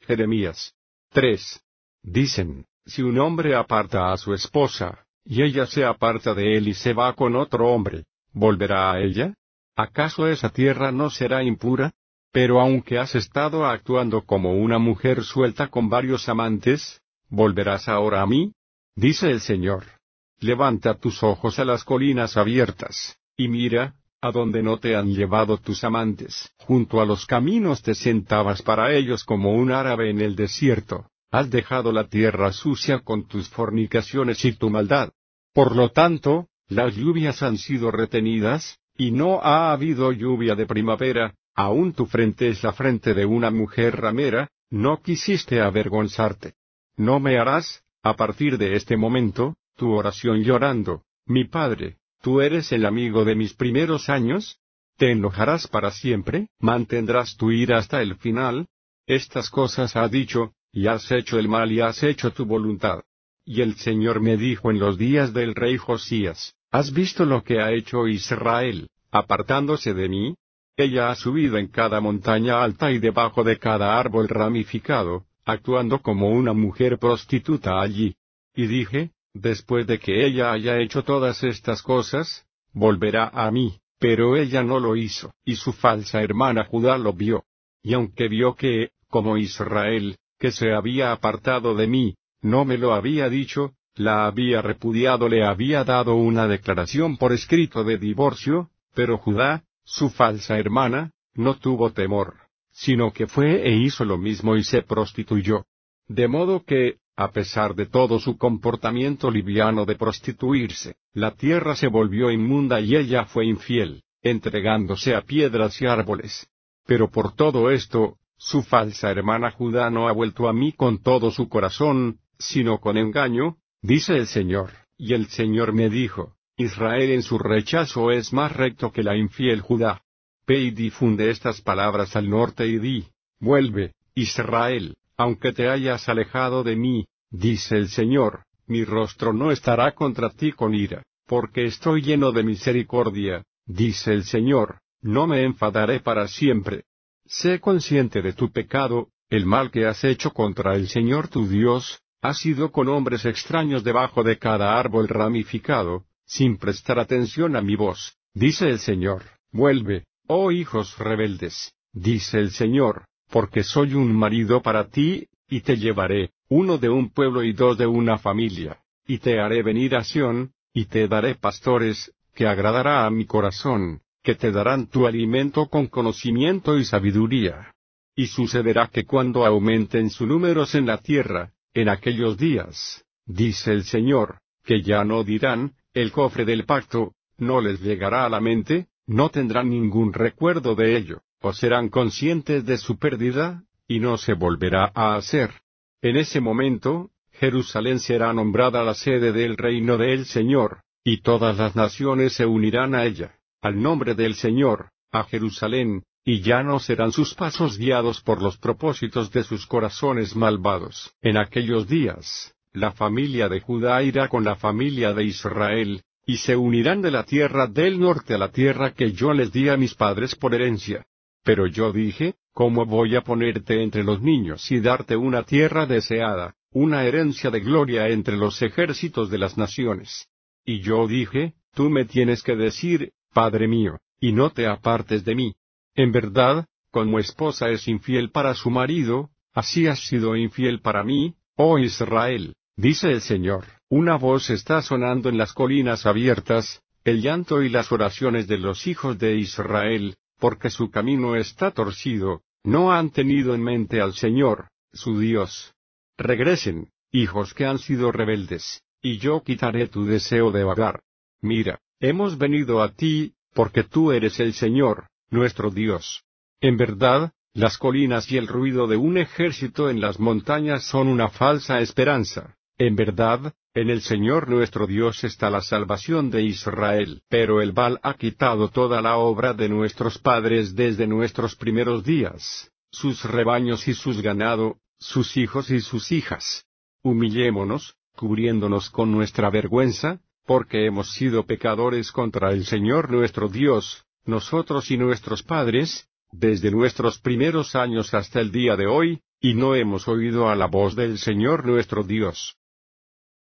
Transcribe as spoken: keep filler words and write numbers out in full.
Jeremías tres. Dicen, si un hombre aparta a su esposa, y ella se aparta de él y se va con otro hombre, ¿volverá a ella? ¿Acaso esa tierra no será impura? Pero aunque has estado actuando como una mujer suelta con varios amantes, ¿volverás ahora a mí? Dice el Señor. Levanta tus ojos a las colinas abiertas, y mira, a donde no te han llevado tus amantes. Junto a los caminos te sentabas para ellos como un árabe en el desierto. Has dejado la tierra sucia con tus fornicaciones y tu maldad. Por lo tanto, las lluvias han sido retenidas, y no ha habido lluvia de primavera. Aún tu frente es la frente de una mujer ramera, no quisiste avergonzarte. No me harás, a partir de este momento, tu oración llorando, mi padre, ¿tú eres el amigo de mis primeros años? ¿Te enojarás para siempre? ¿Mantendrás tu ira hasta el final? Estas cosas ha dicho, y has hecho el mal y has hecho tu voluntad. Y el Señor me dijo en los días del rey Josías, ¿has visto lo que ha hecho Israel, apartándose de mí? Ella ha subido en cada montaña alta y debajo de cada árbol ramificado, actuando como una mujer prostituta allí. Y dije, después de que ella haya hecho todas estas cosas, volverá a mí, pero ella no lo hizo, y su falsa hermana Judá lo vio. Y aunque vio que, como Israel, que se había apartado de mí, no me lo había dicho, la había repudiado, le había dado una declaración por escrito de divorcio, pero Judá, su falsa hermana, no tuvo temor, sino que fue e hizo lo mismo y se prostituyó. De modo que, a pesar de todo su comportamiento liviano de prostituirse, la tierra se volvió inmunda y ella fue infiel, entregándose a piedras y árboles. Pero por todo esto, su falsa hermana Judá no ha vuelto a mí con todo su corazón, sino con engaño, dice el Señor. Y el Señor me dijo, Israel en su rechazo es más recto que la infiel Judá. Ve y difunde estas palabras al norte y di, vuelve, Israel, aunque te hayas alejado de mí, dice el Señor, mi rostro no estará contra ti con ira, porque estoy lleno de misericordia, dice el Señor, no me enfadaré para siempre. Sé consciente de tu pecado, el mal que has hecho contra el Señor tu Dios, has ido con hombres extraños debajo de cada árbol ramificado, sin prestar atención a mi voz, dice el Señor. Vuelve, oh hijos rebeldes, dice el Señor, porque soy un marido para ti, y te llevaré, uno de un pueblo y dos de una familia, y te haré venir a Sión, y te daré pastores, que agradará a mi corazón, que te darán tu alimento con conocimiento y sabiduría. Y sucederá que cuando aumenten sus números en la tierra, en aquellos días, dice el Señor, que ya no dirán, el cofre del pacto, no les llegará a la mente, no tendrán ningún recuerdo de ello, o serán conscientes de su pérdida, y no se volverá a hacer. En ese momento, Jerusalén será nombrada la sede del reino del Señor, y todas las naciones se unirán a ella, al nombre del Señor, a Jerusalén, y ya no serán sus pasos guiados por los propósitos de sus corazones malvados. En aquellos días, la familia de Judá irá con la familia de Israel, y se unirán de la tierra del norte a la tierra que yo les di a mis padres por herencia. Pero yo dije, ¿cómo voy a ponerte entre los niños y darte una tierra deseada, una herencia de gloria entre los ejércitos de las naciones? Y yo dije, tú me tienes que decir, Padre mío, y no te apartes de mí. En verdad, como esposa es infiel para su marido, así has sido infiel para mí, oh Israel, dice el Señor. Una voz está sonando en las colinas abiertas, el llanto y las oraciones de los hijos de Israel, porque su camino está torcido, no han tenido en mente al Señor, su Dios. Regresen, hijos que han sido rebeldes, y yo quitaré tu deseo de vagar. Mira, hemos venido a ti, porque tú eres el Señor, nuestro Dios. En verdad, las colinas y el ruido de un ejército en las montañas son una falsa esperanza. En verdad, en el Señor nuestro Dios está la salvación de Israel. Pero el Baal ha quitado toda la obra de nuestros padres desde nuestros primeros días, sus rebaños y sus ganado, sus hijos y sus hijas. Humillémonos, cubriéndonos con nuestra vergüenza, porque hemos sido pecadores contra el Señor nuestro Dios, nosotros y nuestros padres, desde nuestros primeros años hasta el día de hoy, y no hemos oído a la voz del Señor nuestro Dios.